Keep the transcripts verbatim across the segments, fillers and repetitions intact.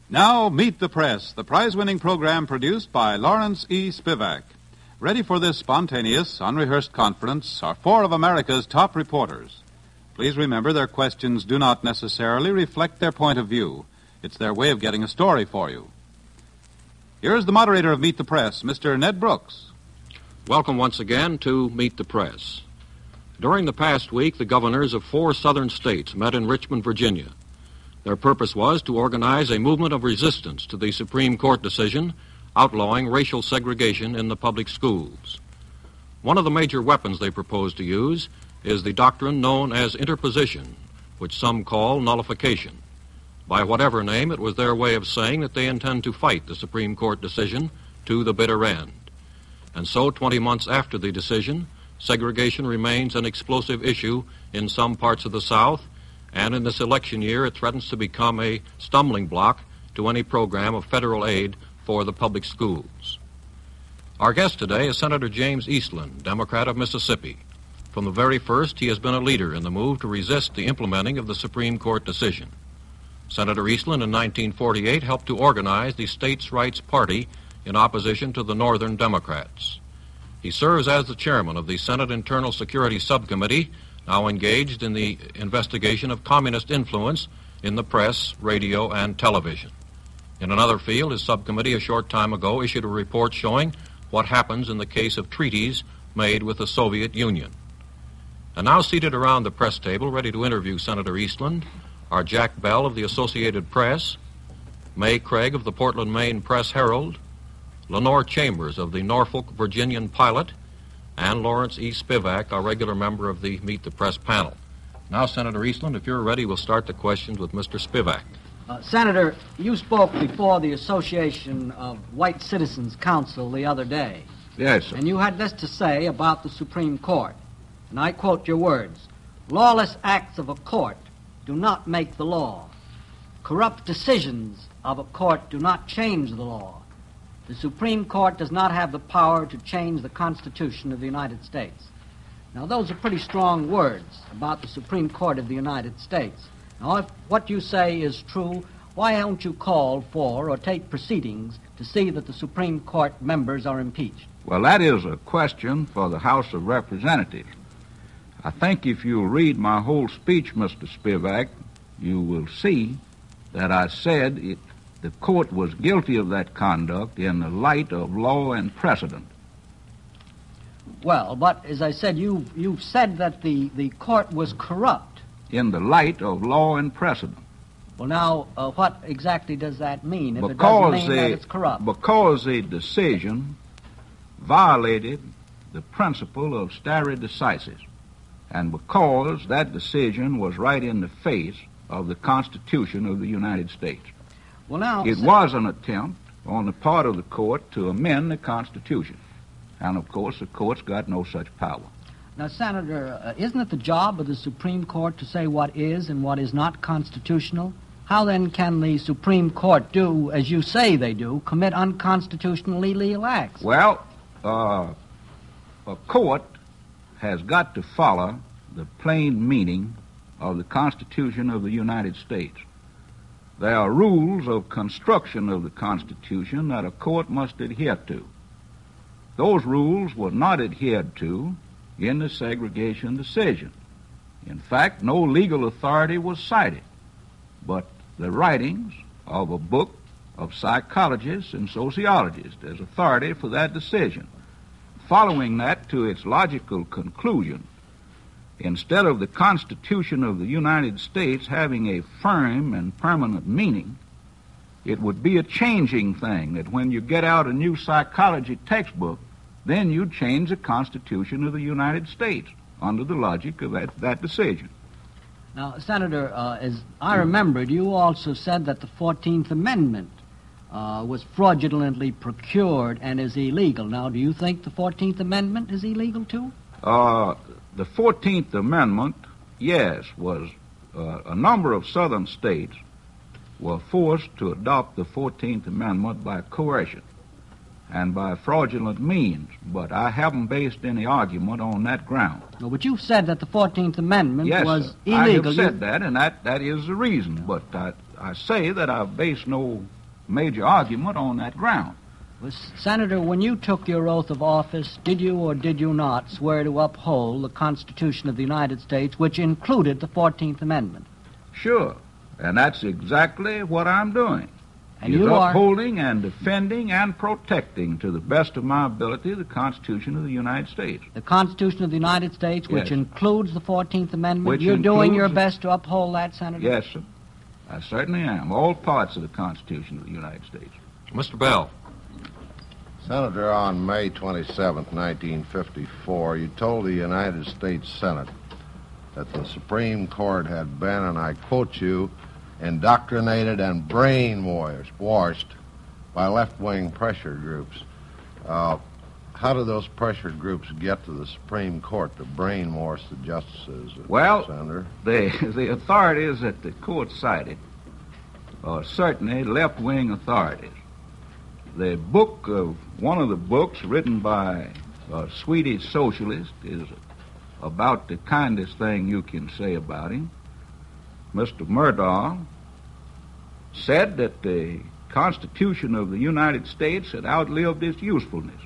Now, Meet the Press, the prize-winning program produced by Lawrence E. Spivak. Ready for this spontaneous, unrehearsed conference are four of America's top reporters. Please remember their questions do not necessarily reflect their point of view. It's their way of getting a story for you. Here's the moderator of Meet the Press, Mister Ned Brooks. Welcome once again to Meet the Press. During the past week, the governors of four southern states met in Richmond, Virginia. Their purpose was to organize a movement of resistance to the Supreme Court decision outlawing racial segregation in the public schools. One of the major weapons they proposed to use is the doctrine known as interposition, which some call nullification. By whatever name, it was their way of saying that they intend to fight the Supreme Court decision to the bitter end. And so, twenty months after the decision, segregation remains an explosive issue in some parts of the South, and in this election year it threatens to become a stumbling block to any program of federal aid for the public schools. Our guest today is Senator James Eastland, Democrat of Mississippi. From the very first, he has been a leader in the move to resist the implementing of the Supreme Court decision. Senator Eastland in nineteen forty-eight helped to organize the States' Rights Party in opposition to the Northern Democrats. He serves as the chairman of the Senate Internal Security Subcommittee, now engaged in the investigation of communist influence in the press, radio, and television. In another field, his subcommittee a short time ago issued a report showing what happens in the case of treaties made with the Soviet Union. And now seated around the press table, ready to interview Senator Eastland, are Jack Bell of the Associated Press, May Craig of the Portland, Maine Press Herald, Lenore Chambers of the Norfolk Virginian Pilot, and Lawrence E. Spivak, our regular member of the Meet the Press panel. Now, Senator Eastland, if you're ready, we'll start the questions with Mister Spivak. Uh, Senator, you spoke before the Association of White Citizens Council the other day. Yes, sir. And you had this to say about the Supreme Court. And I quote your words: "Lawless acts of a court do not make the law. Corrupt decisions of a court do not change the law. The Supreme Court does not have the power to change the Constitution of the United States." Now, those are pretty strong words about the Supreme Court of the United States. Now, if what you say is true, why don't you call for or take proceedings to see that the Supreme Court members are impeached? Well, that is a question for the House of Representatives. I think if you'll read my whole speech, Mister Spivak, you will see that I said it the court was guilty of that conduct in the light of law and precedent. Well, but as I said, you, you've said that the, the court was corrupt. In the light of law and precedent. Well, now, uh, what exactly does that mean, if because it doesn't mean the, that it's corrupt? Because the decision violated the principle of stare decisis, and because that decision was right in the face of the Constitution of the United States. Well, now, it Sen- was an attempt on the part of the court to amend the Constitution. And, of course, the court's got no such power. Now, Senator, uh, isn't it the job of the Supreme Court to say what is and what is not constitutional? How, then, can the Supreme Court do, as you say they do, commit unconstitutional illegal acts? Well, uh, a court has got to follow the plain meaning of the Constitution of the United States. There are rules of construction of the Constitution that a court must adhere to. Those rules were not adhered to in the segregation decision. In fact, no legal authority was cited, but the writings of a book of psychologists and sociologists as authority for that decision. Following that to its logical conclusion, instead of the Constitution of the United States having a firm and permanent meaning, it would be a changing thing, that when you get out a new psychology textbook, then you change the Constitution of the United States under the logic of that, that decision. Now, Senator, uh, as I remembered, you also said that the fourteenth Amendment uh, was fraudulently procured and is illegal. Now, do you think the fourteenth Amendment is illegal, too? Uh, the fourteenth Amendment, yes, was uh, a number of southern states were forced to adopt the fourteenth Amendment by coercion and by fraudulent means, but I haven't based any argument on that ground. No, but you've said that the fourteenth Amendment yes, was sir. illegal. I have said you... that, and that, that is the reason, but I, I say that I've based no major argument on that ground. Well, Senator, when you took your oath of office, did you or did you not swear to uphold the Constitution of the United States, which included the fourteenth Amendment? Sure, and that's exactly what I'm doing. And is you are upholding and defending and protecting to the best of my ability the Constitution of the United States. The Constitution of the United States, which Yes. includes the fourteenth Amendment. Which You're doing includes your the- best to uphold that, Senator? Yes, sir. I certainly am. All parts of the Constitution of the United States. Mister Bell. Senator, on May twenty-seventh, nineteen fifty-four, you told the United States Senate that the Supreme Court had been, and I quote you, indoctrinated and brainwashed by left-wing pressure groups. Uh, how do those pressure groups get to the Supreme Court to brainwash the justices, Well, Senator? The, the authorities that the court cited are certainly left-wing authorities. The book of, one of the books written by a Swedish socialist is about the kindest thing you can say about him. Mister Murdahl said that the Constitution of the United States had outlived its usefulness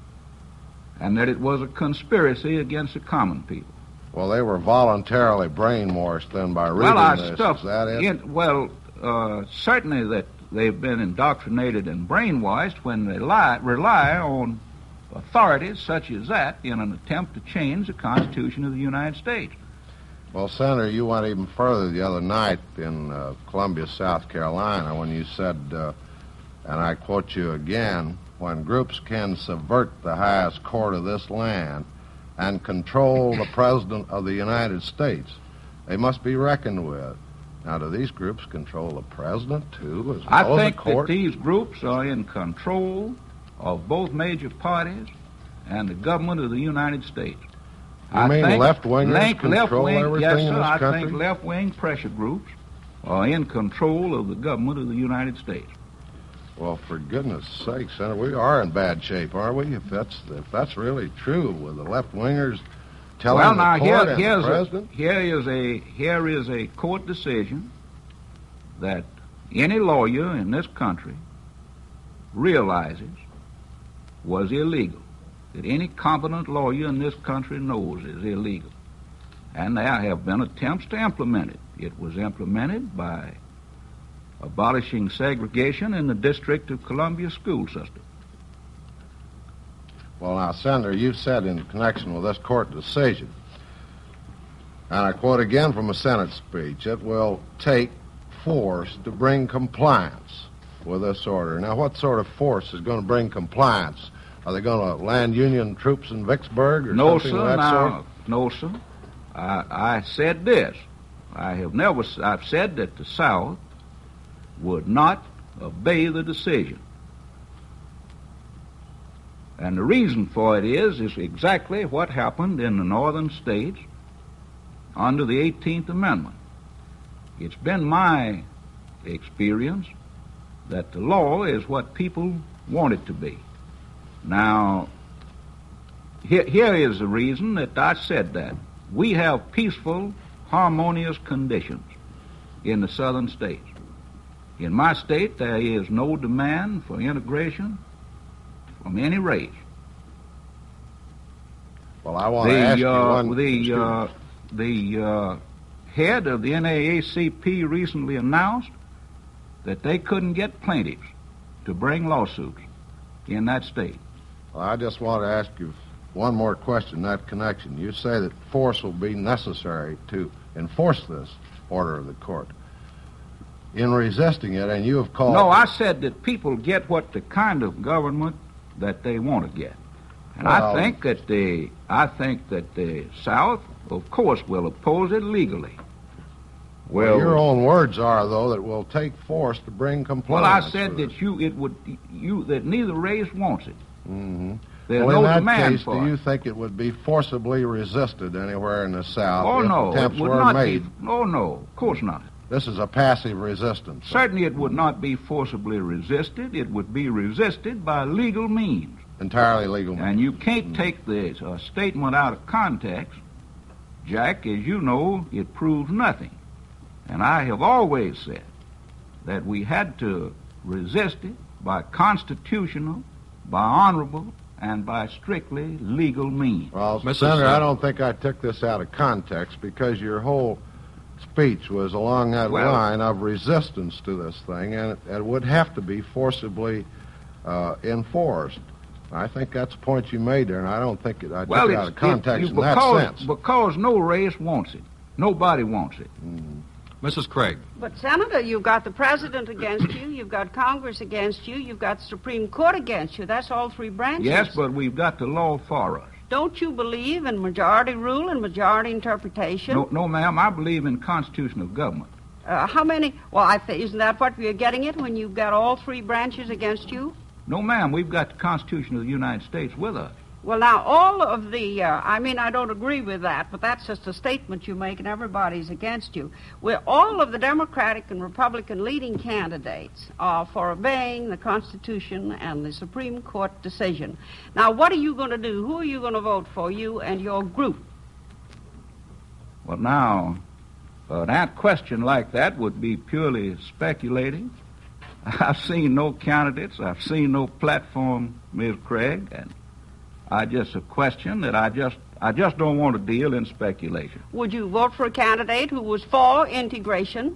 and that it was a conspiracy against the common people. Well, they were voluntarily brainwashed then by reading Well, our this. stuff, Is that it? in- well, uh, certainly that they've been indoctrinated and brainwashed when they lie, rely on authorities such as that in an attempt to change the Constitution of the United States. Well, Senator, you went even further the other night in uh, Columbia, South Carolina, when you said, uh, and I quote you again, when groups can subvert the highest court of this land and control the President of the United States, they must be reckoned with. Now, do these groups control the President, too, as I well as think the that court? these groups are in control of both major parties and the government of the United States. You mean think left-wingers left- control left-wing- everything yes, in sir, this I country? think left-wing pressure groups are in control of the government of the United States. Well, for goodness sake, Senator, we are in bad shape, aren't we? If that's if that's really true, with the left-wingers telling well, the now court here, and the here's a, president? here is a here is a court decision that any lawyer in this country realizes was illegal. That any competent lawyer in this country knows is illegal. And there have been attempts to implement it. It was implemented by abolishing segregation in the District of Columbia school system. Well, now, Senator, you said in connection with this court decision, and I quote again from a Senate speech, it will take force to bring compliance with this order. Now, what sort of force is going to bring compliance? Are they going to land Union troops in Vicksburg or No, something sir. of that Now, sort? no, sir. I, I said this. I have never. I've said that the South would not obey the decision, and the reason for it is is exactly what happened in the northern states under the eighteenth Amendment. It's been my experience that the law is what people want it to be. Now, here, here is the reason that I said that. We have peaceful, harmonious conditions in the southern states. In my state, there is no demand for integration from any race. Well, I want to ask you uh, one... the excuse uh, the uh, head of the N double A C P recently announced that they couldn't get plaintiffs to bring lawsuits in that state. Well, I just want to ask you one more question in that connection. You say that force will be necessary to enforce this order of the court. In resisting it, and you have called... No, I said that people get what the kind of government that they want to get. And Well- I think that the I think that the South, of course, will oppose it legally. Well, your own words are, though, that it will take force to bring compliance. Well, I said with that you it would you that neither race wants it. Mm-hmm. There's well, no in that demand case, for do you it. think it would be forcibly resisted anywhere in the South Oh if no, it attempts would were not made? be. Oh no, of course not. This is a passive resistance. Certainly, it would not be forcibly resisted. It would be resisted by legal means. Entirely legal. And you can't take this uh, statement out of context, Jack. As you know, it proves nothing. And I have always said that we had to resisted by constitutional, by honorable, and by strictly legal means. Well, Missus Senator, I Sen- don't think I took this out of context because your whole speech was along that Well- line of resistance to this thing, and it, it would have to be forcibly uh, enforced. I think that's a point you made there, and I don't think it, I Well, took it out it's, of context it, in because, that sense. because no race wants it. Nobody wants it. Missus Craig. But, Senator, you've got the President against you, you've got Congress against you, you've got the Supreme Court against you. That's all three branches. Yes, but we've got the law for us. Don't you believe in majority rule and majority interpretation? No, no, ma'am, I believe in constitutional government. Uh, how many? Well, I th- isn't that what you're getting at when you've got all three branches against you? No, ma'am, we've got the Constitution of the United States with us. Well, now, all of the, uh, I mean, I don't agree with that, but that's just a statement you make and everybody's against you. We're, all of the Democratic and Republican leading candidates are for obeying the Constitution and the Supreme Court decision. Now, what are you going to do? Who are you going to vote for, you and your group? Well, now, uh, that question like that would be purely speculating. I've seen no candidates. I've seen no platform, Miz Craig, and I just a question that I just I just don't want to deal in speculation. Would you vote for a candidate who was for integration?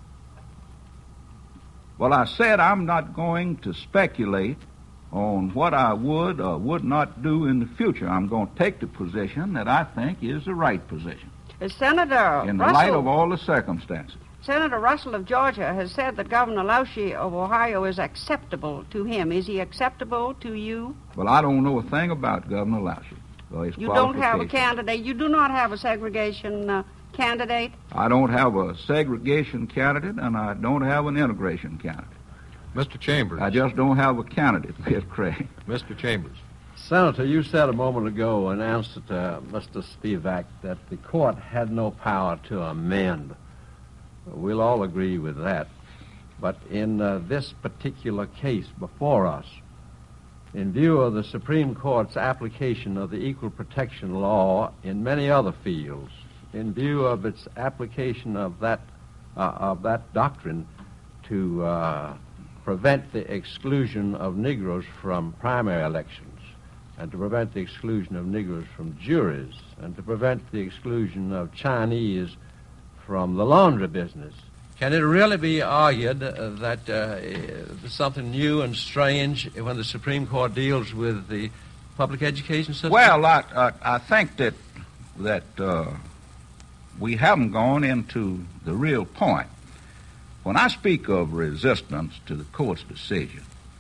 Well, I said I'm not going to speculate on what I would or would not do in the future. I'm going to take the position that I think is the right position Uh, Senator in the Russell, light of all the circumstances. Senator Russell of Georgia has said that Governor Lauschie of Ohio is acceptable to him. Is he acceptable to you? Well, I don't know a thing about Governor Lauschie or his You don't have a qualifications. candidate. You do not have a segregation uh, candidate. I don't have a segregation candidate, and I don't have an integration candidate. Mister Chambers. I just don't have a candidate, Miz Craig. Mister Chambers. Senator, you said a moment ago in answer to Mister Spivak that the court had no power to amend. We'll all agree with that. But in uh, this particular case before us, in view of the Supreme Court's application of the equal protection law in many other fields, in view of its application of that uh, of that doctrine to uh, prevent the exclusion of Negroes from primary elections, and to prevent the exclusion of Negroes from juries, and to prevent the exclusion of Chinese from the laundry business. Can it really be argued uh, that uh, there's something new and strange when the Supreme Court deals with the public education system? Well, I, I, I think that that uh, we haven't gone into the real point. When I speak of resistance to the court's decision,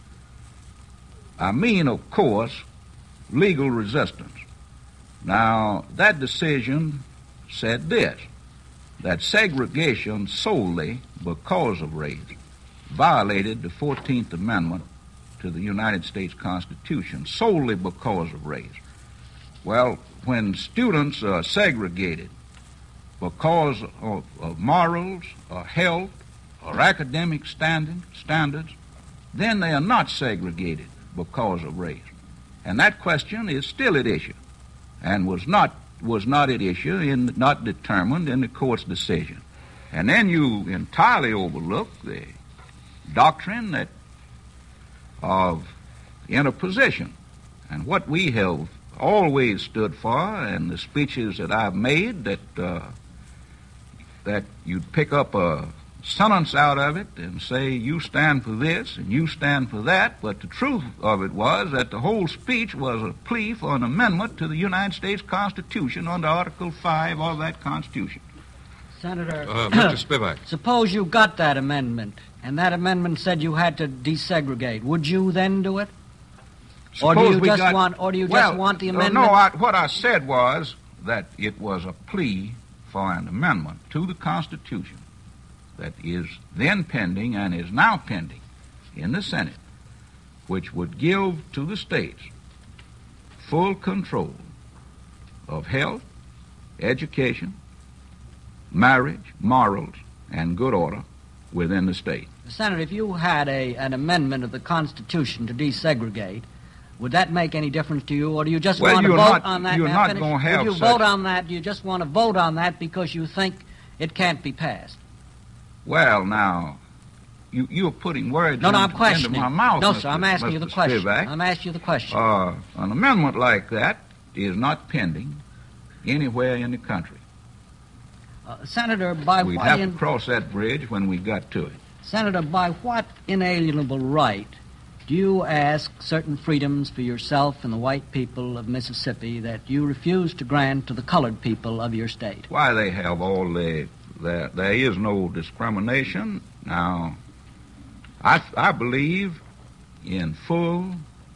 I mean, of course, legal resistance. Now, that decision said this, that segregation solely because of race violated the fourteenth Amendment to the United States Constitution, solely because of race. Well, when students are segregated because of, of morals or health or academic standing, standards, then they are not segregated because of race. And that question is still at issue and was not was not at issue, in, not determined in the court's decision. And then you entirely overlook the doctrine that of interposition. And what we have always stood for, and the speeches that I've made, that uh, that you'd pick up a sentence out of it and say, you stand for this and you stand for that, but the truth of it was that the whole speech was a plea for an amendment to the United States Constitution under Article five of that Constitution. Senator, Uh, Mister Spivak. suppose you got that amendment, and that amendment said you had to desegregate. Would you then do it? Or do Suppose you we just got- want- or do you just well, want the uh, amendment? No, I, what I said was that it was a plea for an amendment to the Constitution that is then pending and is now pending in the Senate, which would give to the states full control of health, education, marriage, morals, and good order within the state. Senator, if you had a an amendment of the Constitution to desegregate, would that make any difference to you, or do you just Well, want to you're vote not- on that? you're Now, not finish. gonna have Would you such- vote on that? Do you just want to vote on that because you think it can't be passed? Well, now, you, you're putting words No, no, I'm into, into questioning. my mouth, No, Mister sir, I'm asking you the Mister question. Spivak. I'm asking you the question. Uh, an amendment like that is not pending anywhere in the country. Uh, Senator, by We'd what have in- to cross that bridge when we got to it. Senator, by what inalienable right do you ask certain freedoms for yourself and the white people of Mississippi that you refuse to grant to the colored people of your state? Why, they have all the, the there is no discrimination. Now, I, I believe in full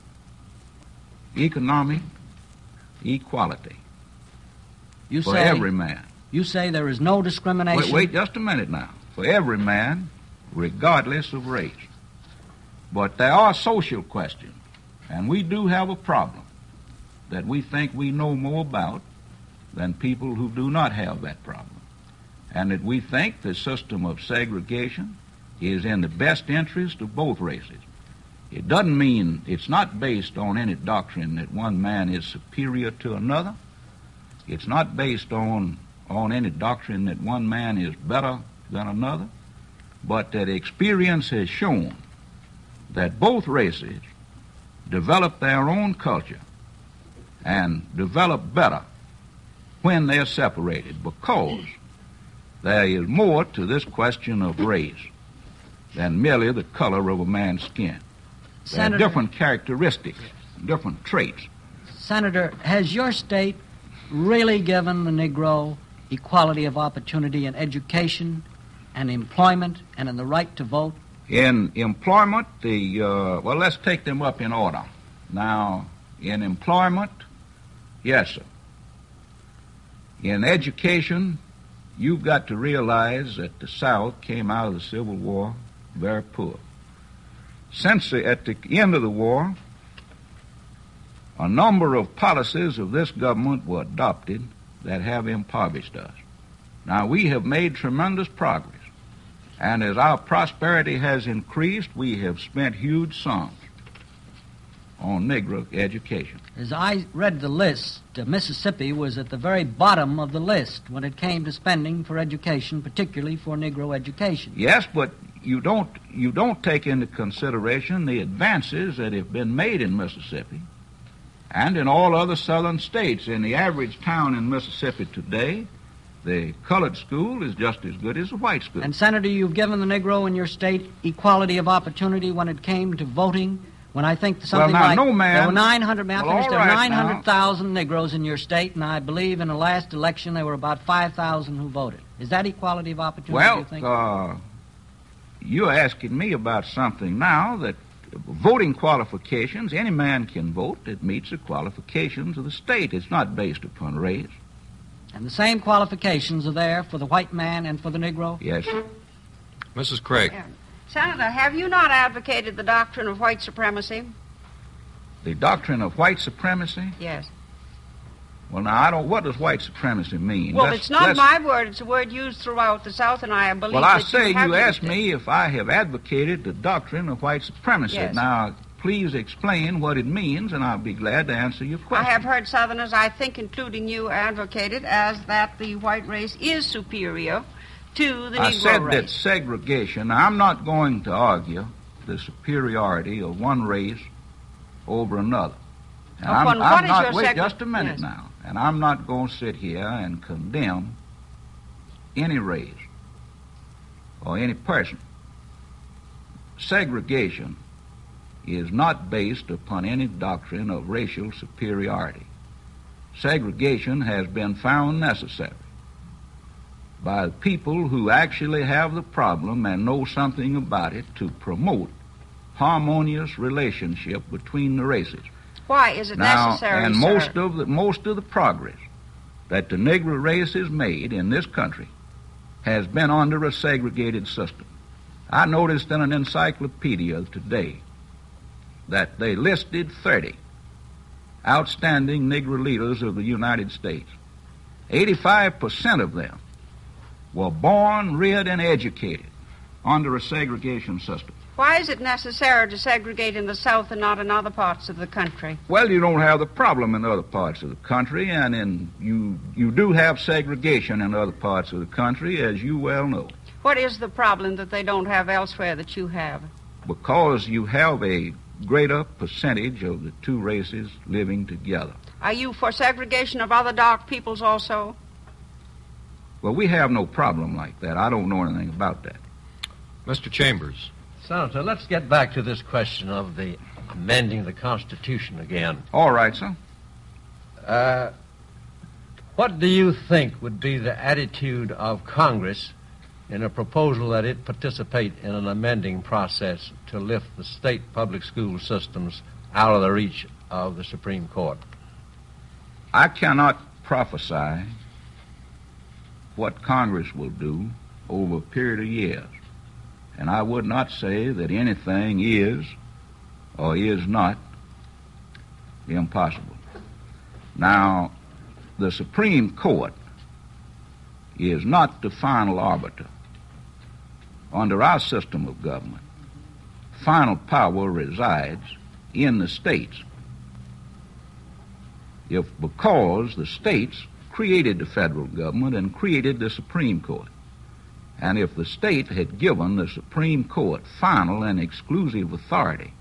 economic equality You for say every man. you say there is no discrimination. Wait, wait just a minute now. For every man, regardless of race. But there are social questions, and we do have a problem that we think we know more about than people who do not have that problem. And that we think the system of segregation is in the best interest of both races. It doesn't mean, it's not based on any doctrine that one man is superior to another. It's not based on, on any doctrine that one man is better than another, but that experience has shown that both races develop their own culture and develop better when they're separated, because there is more to this question of race than merely the color of a man's skin. There are Senator, different characteristics, different traits. Senator, has your state really given the Negro equality of opportunity in education and employment and in the right to vote? In employment, the uh, well, let's take them up in order. Now, in employment, yes, sir. In education, you've got to realize that the South came out of the Civil War very poor. Since the, at the end of the war, a number of policies of this government were adopted that have impoverished us. Now, we have made tremendous progress. And as our prosperity has increased, we have spent huge sums on Negro education. As I read the list, uh, Mississippi was at the very bottom of the list when it came to spending for education, particularly for Negro education. Yes, but you don't you don't take into consideration the advances that have been made in Mississippi and in all other southern states. In the average town in Mississippi today, the colored school is just as good as the white school. And, Senator, you've given the Negro in your state equality of opportunity when it came to voting, when I think something well, now, like no man, there were nine hundred, may I well, finish? all There were right, nine hundred thousand Negroes in your state, and I believe in the last election there were about five thousand who voted. Is that equality of opportunity, well, do you think? uh, you're asking me about something now that voting qualifications, any man can vote that meets the qualifications of the state. It's not based upon race. And the same qualifications are there for the white man and for the Negro? Yes. Missus Craig. Yeah. Senator, have you not advocated the doctrine of white supremacy? The doctrine of white supremacy? Yes. Well, now, I don't, what does white supremacy mean? Well, Let's- it's not let's- my word. It's a word used throughout the South, and I believe Well, I that say you, have you asked used it. me if I have advocated the doctrine of white supremacy. Yes. Now, please explain what it means, and I'll be glad to answer your I question. have heard Southerners, I think including you, advocate it as that the white race is superior to the I Negro said race. that segregation, now, I'm not going to argue the superiority of one race over another. And I'm, Upon I'm what is not, your wait seg- just a minute yes. now, and I'm not going to sit here and condemn any race or any person. Segregation is not based upon any doctrine of racial superiority. Segregation has been found necessary by the people who actually have the problem and know something about it to promote harmonious relationship between the races. Why is it Now, necessary, and sir? most of the most of the progress that the Negro race has made in this country has been under a segregated system. I noticed in an encyclopedia today that they listed thirty outstanding Negro leaders of the United States. eighty-five percent of them were born, reared, and educated under a segregation system. Why is it necessary to segregate in the South and not in other parts of the country? Well, you don't have the problem in other parts of the country, and in you you do have segregation in other parts of the country, as you well know. What is the problem that they don't have elsewhere that you have? Because you have a greater percentage of the two races living together. Are you for segregation of other dark peoples also? Well, we have no problem like that. I don't know anything about that. Mister Chambers. Senator, let's get back to this question of the amending the Constitution again. All right, sir. Uh, what do you think would be the attitude of Congress in a proposal that it participate in an amending process to lift the state public school systems out of the reach of the Supreme Court? I cannot prophesy what Congress will do over a period of years. And I would not say that anything is or is not impossible. Now, the Supreme Court is not the final arbiter. Under our system of government, final power resides in the states. If because the states created the federal government and created the Supreme Court, and if the state had given the Supreme Court final and exclusive authority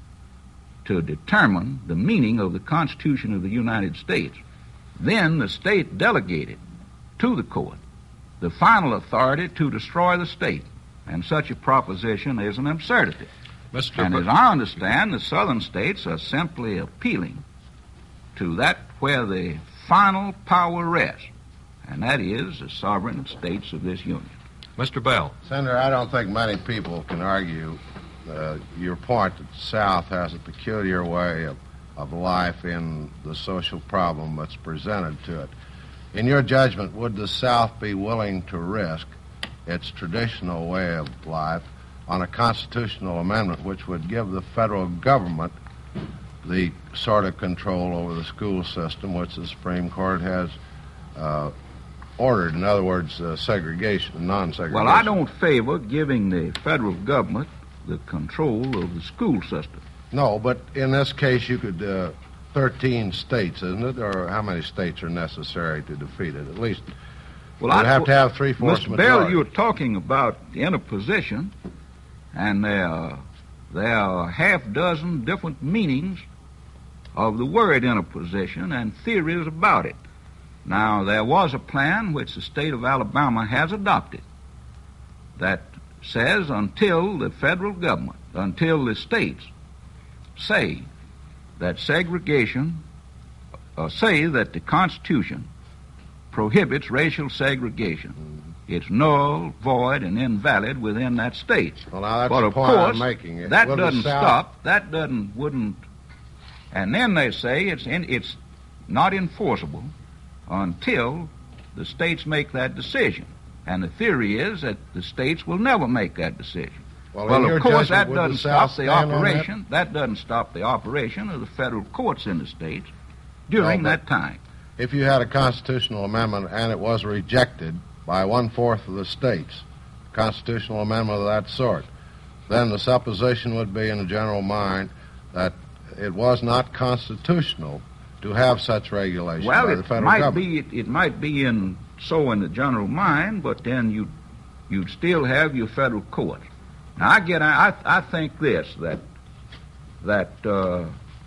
to determine the meaning of the Constitution of the United States, then the state delegated to the court the final authority to destroy the state. And such a proposition is an absurdity. Mister And Bur- as I understand, the southern states are simply appealing to that where the final power rests, and that is the sovereign states of this union. Mister Bell. Senator, I don't think many people can argue uh, your point that the South has a peculiar way of, of life in the social problem that's presented to it. In your judgment, would the South be willing to risk its traditional way of life on a constitutional amendment which would give the federal government the sort of control over the school system which the Supreme Court has uh, ordered? In other words, uh, segregation, non-segregation. Well, I don't favor giving the federal government the control of the school system. No, but in this case, you could, uh, thirteen states, isn't it? Or how many states are necessary to defeat it? At least Well, you'd I have to have three-fourths Mister Bell, majority. you're talking about interposition, and there are, there are a half dozen different meanings of the word interposition and theories about it. Now, there was a plan which the state of Alabama has adopted that says until the federal government, until the states say that segregation, or say that the Constitution prohibits racial segregation, mm-hmm. it's null, void, and invalid within that state. Well, now that's but the of point course, I'm making. that Will the doesn't South- stop. That doesn't wouldn't. And then they say it's in, it's not enforceable until the states make that decision. And the theory is that the states will never make that decision. Well, Well, in your of course, judgment, that would the doesn't South stop the stand on operation. That? doesn't stop the operation of the federal courts in the states during No, that but- time. If you had a constitutional amendment and it was rejected by one-fourth of the states, constitutional amendment of that sort, then the supposition would be in the general mind that it was not constitutional to have such regulation Well, by the it federal might government. be it, it might be in so in the general mind, but then you you'd still have your federal courts. Now I get I I think this that that uh,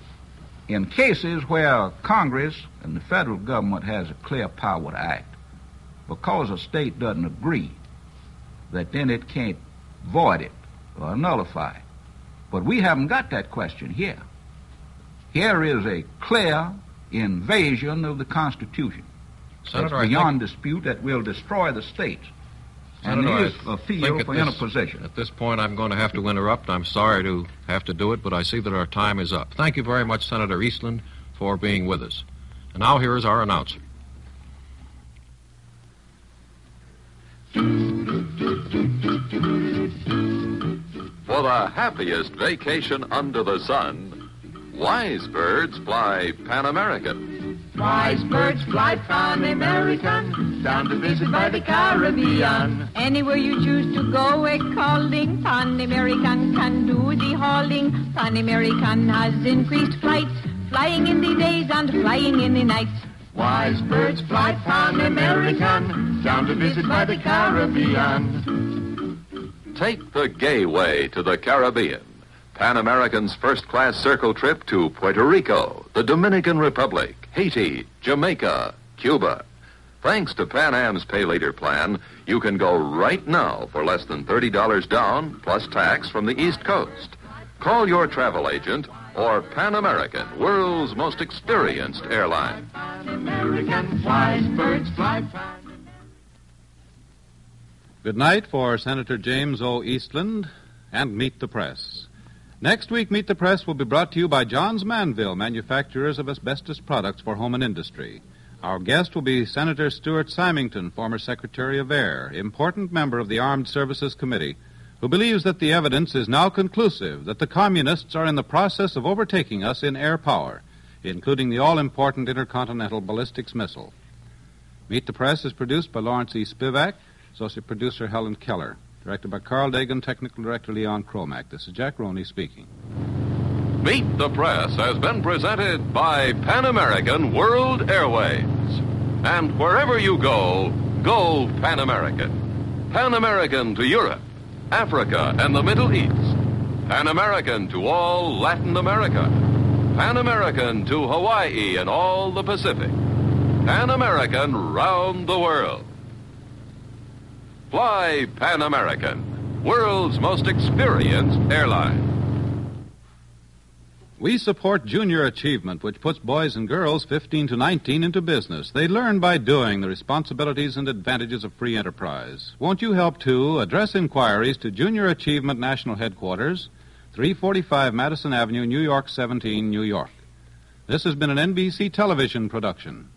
in cases where Congress and the federal government has a clear power to act, because a state doesn't agree, that then it can't void it or nullify it. But we haven't got that question here. Here is a clear invasion of the Constitution. Senator, It's I beyond think- dispute that will destroy the states. Senator, and I is a think field at for this- interposition. At this point, I'm going to have to interrupt. I'm sorry to have to do it, but I see that our time is up. Thank you very much, Senator Eastland, for being with us. And now here is our announcer. For the happiest vacation under the sun, wise birds fly Pan American. Wise birds fly Pan American, down to visit by the Caribbean. Anywhere you choose to go, a calling, Pan American can do the hauling. Pan American has increased flights, flying in the days and flying in the nights. Wise birds fly Pan American, down to visit by the Caribbean. Take the gay way to the Caribbean. Pan American's first-class circle trip to Puerto Rico, the Dominican Republic, Haiti, Jamaica, Cuba. Thanks to Pan Am's Pay Later plan, you can go right now for less than thirty dollars down, plus tax from the East Coast. Call your travel agent or Pan American, world's most experienced airline. Pan American flies, birds fly. Good night for Senator James O. Eastland and Meet the Press. Next week, Meet the Press will be brought to you by Johns Manville, manufacturers of asbestos products for home and industry. Our guest will be Senator Stuart Symington, former Secretary of Air, important member of the Armed Services Committee, who believes that the evidence is now conclusive that the communists are in the process of overtaking us in air power, including the all-important intercontinental ballistics missile. Meet the Press is produced by Lawrence E. Spivak, associate producer Helen Keller, directed by Carl Dagan, technical director Leon Cromack. This is Jack Roney speaking. Meet the Press has been presented by Pan American World Airways. And wherever you go, go Pan American. Pan American to Europe, Africa, and the Middle East. Pan American to all Latin America. Pan American to Hawaii and all the Pacific. Pan American round the world. Fly Pan American, world's most experienced airline. We support junior achievement, which puts boys and girls fifteen to nineteen into business. They learn by doing the responsibilities and advantages of free enterprise. Won't you help, too? Address inquiries to Junior Achievement National Headquarters, three forty-five Madison Avenue, New York seventeen, New York. This has been an N B C television production.